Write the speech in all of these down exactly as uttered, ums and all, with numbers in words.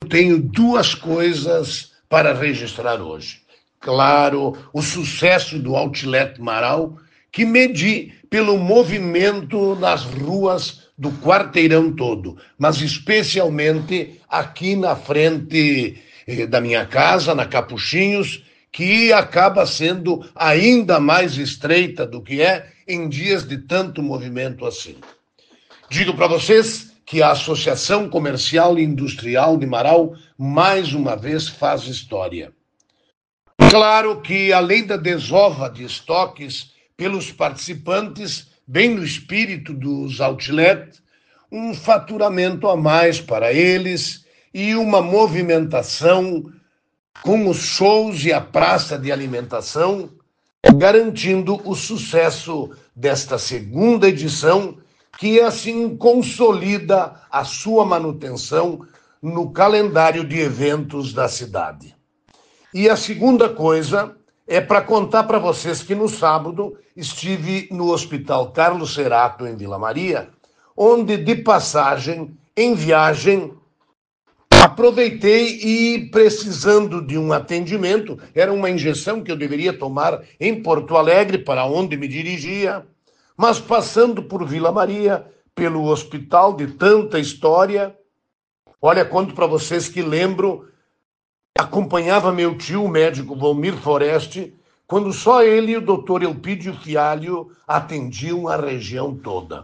tenho duas coisas para registrar hoje. Claro, o sucesso do Outlet Marau, que medi pelo movimento nas ruas do quarteirão todo, mas especialmente aqui na frente eh, da minha casa, na Capuchinhos, que acaba sendo ainda mais estreita do que é em dias de tanto movimento assim. Digo para vocês que a Associação Comercial e Industrial de Marau, mais uma vez, faz história. Claro que, além da desova de estoques pelos participantes, bem no espírito dos outlets, um faturamento a mais para eles e uma movimentação com os shows e a praça de alimentação, garantindo o sucesso desta segunda edição, que assim consolida a sua manutenção no calendário de eventos da cidade. E a segunda coisa é para contar para vocês que no sábado estive no Hospital Carlos Cerato, em Vila Maria, onde, de passagem, em viagem, aproveitei e, precisando de um atendimento, era uma injeção que eu deveria tomar em Porto Alegre, para onde me dirigia, mas passando por Vila Maria, pelo hospital de tanta história, olha, conto para vocês que lembro, acompanhava meu tio, o médico Valmir Foreste, quando só ele e o doutor Elpidio Fialho atendiam a região toda.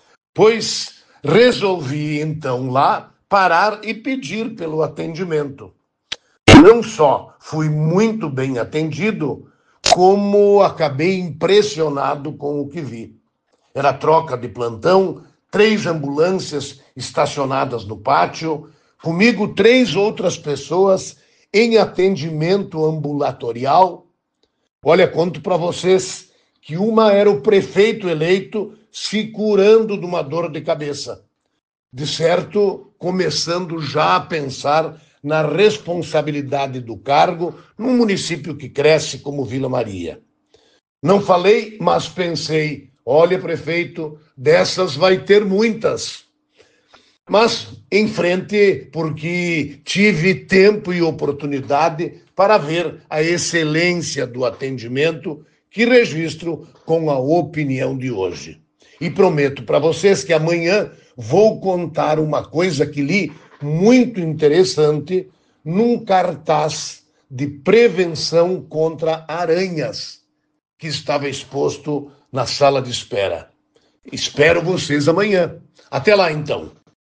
Pois resolvi, então, lá parar e pedir pelo atendimento. Não só fui muito bem atendido, como acabei impressionado com o que vi. Era troca de plantão, três ambulâncias estacionadas no pátio, comigo três outras pessoas em atendimento ambulatorial. Olha, conto para vocês que uma era o prefeito eleito se curando de uma dor de cabeça. De certo, começando já a pensar na responsabilidade do cargo num município que cresce como Vila Maria. Não falei, mas pensei, olha, prefeito, dessas vai ter muitas. Mas em frente, porque tive tempo e oportunidade para ver a excelência do atendimento que registro com a opinião de hoje. E prometo para vocês que amanhã vou contar uma coisa que li muito interessante num cartaz de prevenção contra aranhas que estava exposto na sala de espera. Espero vocês amanhã. Até lá, então.